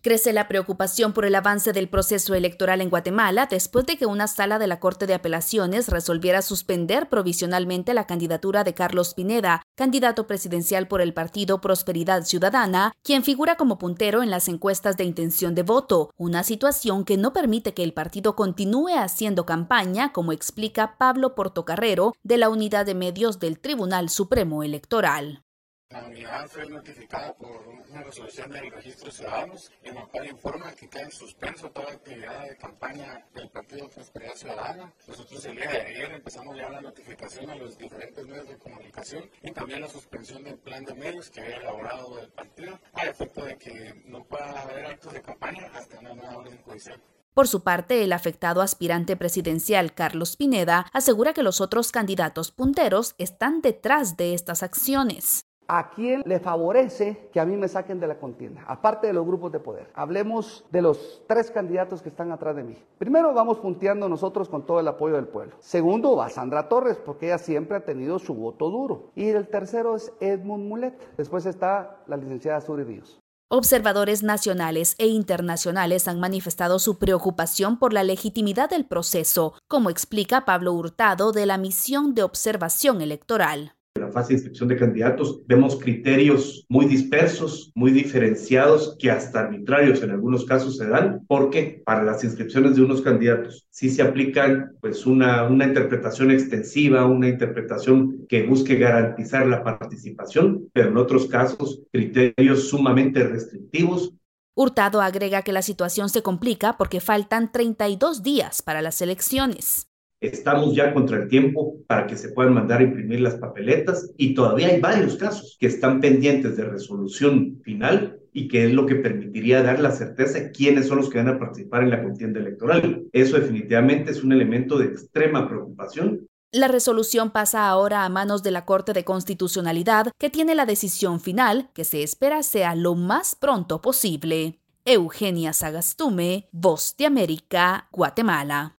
Crece la preocupación por el avance del proceso electoral en Guatemala después de que una sala de la Corte de Apelaciones resolviera suspender provisionalmente la candidatura de Carlos Pineda, candidato presidencial por el partido Prosperidad Ciudadana, quien figura como puntero en las encuestas de intención de voto, una situación que no permite que el partido continúe haciendo campaña, como explica Pablo Portocarrero, de la Unidad de Medios del Tribunal Supremo Electoral. La unidad fue notificada por una resolución del Registro de Ciudadanos en la cual informa que queda en suspenso toda actividad de campaña del Partido Prosperidad Ciudadana. Nosotros el día de ayer empezamos ya la notificación a los diferentes medios de comunicación y también la suspensión del plan de medios que había elaborado el partido a efecto de que no pueda haber actos de campaña hasta una nueva orden judicial. Por su parte, el afectado aspirante presidencial Carlos Pineda asegura que los otros candidatos punteros están detrás de estas acciones. ¿A quién le favorece que a mí me saquen de la contienda? Aparte de los grupos de poder. Hablemos de los 3 candidatos que están atrás de mí. Primero, vamos punteando nosotros con todo el apoyo del pueblo. Segundo, va Sandra Torres, porque ella siempre ha tenido su voto duro. Y el tercero es Edmund Mulet. Después está la licenciada Suri Ríos. Observadores nacionales e internacionales han manifestado su preocupación por la legitimidad del proceso, como explica Pablo Hurtado de la Misión de Observación Electoral. En la fase de inscripción de candidatos vemos criterios muy dispersos, muy diferenciados, que hasta arbitrarios en algunos casos se dan, porque para las inscripciones de unos candidatos sí se aplican pues una interpretación extensiva, una interpretación que busque garantizar la participación, pero en otros casos criterios sumamente restrictivos. Hurtado agrega que la situación se complica porque faltan 32 días para las elecciones. Estamos ya contra el tiempo para que se puedan mandar a imprimir las papeletas y todavía hay varios casos que están pendientes de resolución final y que es lo que permitiría dar la certeza de quiénes son los que van a participar en la contienda electoral. Eso definitivamente es un elemento de extrema preocupación. La resolución pasa ahora a manos de la Corte de Constitucionalidad, que tiene la decisión final, que se espera sea lo más pronto posible. Eugenia Sagastume, Voz de América, Guatemala.